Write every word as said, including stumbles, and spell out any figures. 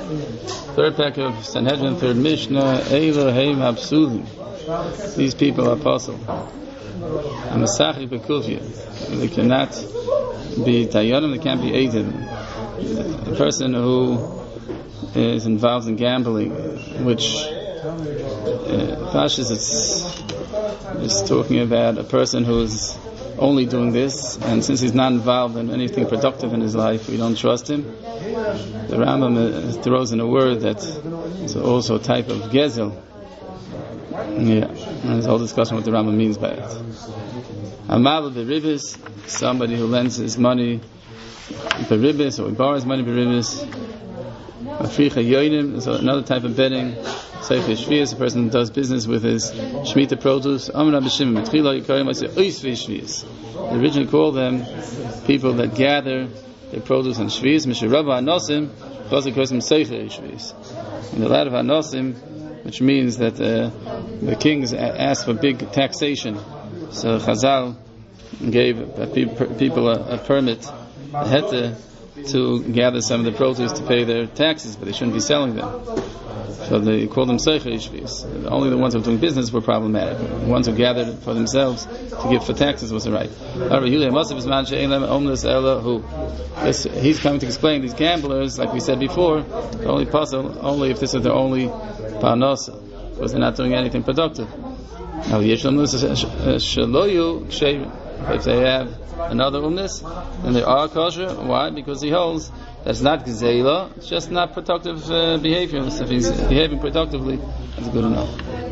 Third pack of Sanhedrin, third Mishnah, Elohim Hapsulim. These people are puzzled. And Masachik Bekufya. They cannot be Tayanim, they can't be aided. A person who is involved in gambling, which uh, Pashas it's, it's talking about a person who is only doing this, and since he's not involved in anything productive in his life, we don't trust him. The Rambam uh, throws in a word that is also a type of gezel. Yeah, and there's a whole discussion what the Rambam means by it. Amal beribis, somebody who lends his money beribis, or he borrows money beribis. Africha yoinim is another type of betting. Seife shvius, a person who does business with his shmita produce. Amar b'shimim mitchila yikarim, I say oisvei shvius. They originally called them people that gather their produce on shvius. Mishrava anosim, chazik kosim seiche shvius. In the land of anosim, which means that uh, the kings asked for big taxation. So Chazal gave people a, a permit, a heta, to gather some of the produce to pay their taxes, but they shouldn't be selling them. So they called them Seichei Shvius. Only the ones who were doing business were problematic. The ones who gathered for themselves to give for taxes was right. He's coming to explain these gamblers, like we said before, the only puzzle, only if this is their only parnasa, because they're not doing anything productive. Now, if they have another umnis, then they are kosher. Why? Because he holds that's not gzeila, it's just not productive uh, behavior. So if he's behaving productively, that's good enough.